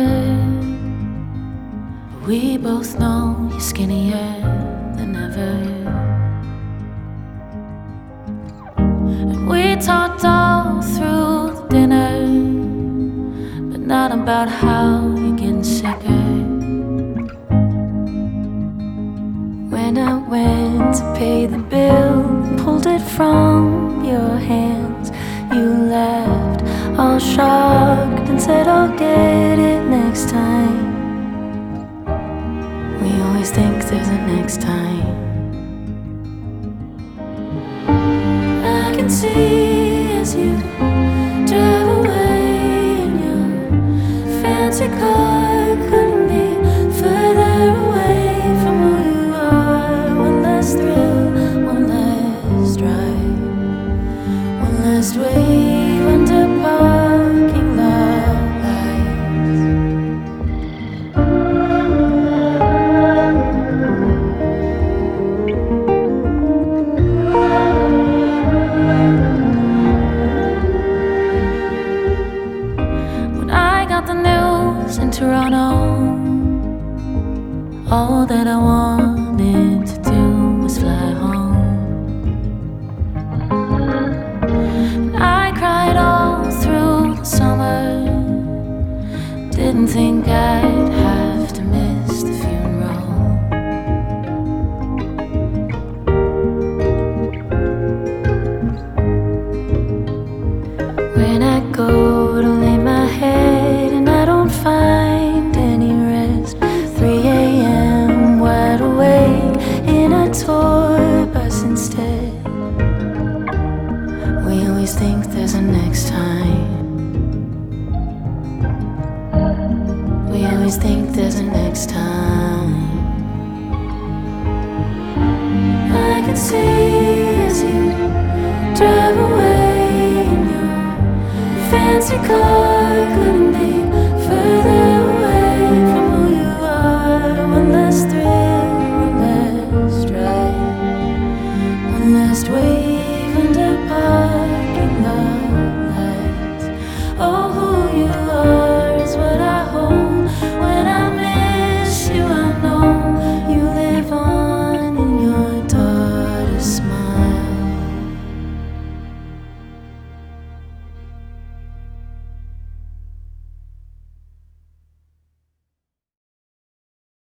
but we both know you're skinnier than ever. And we talked all through the dinner, but not about how you're getting sicker. When I went to pay the bill and pulled it from your hands, you laughed all shocked and said, I'll get it next time. We always think there's a next time. I can see as you drive away in your fancy car, couldn't be further away from who you are. One last thrill, one last drive, one last wave under parking lot lights. When I got the news in Toronto, all that I wanted to do was fly home. I cried all through the summer, didn't think I'd have to miss the funeral. When I go to lay my head and I don't find any rest, 3 a.m. wide awake in a tour bus instead. We always think there's a next time. We always think there's a next time. I can see as you drive away in your fancy car, couldn't be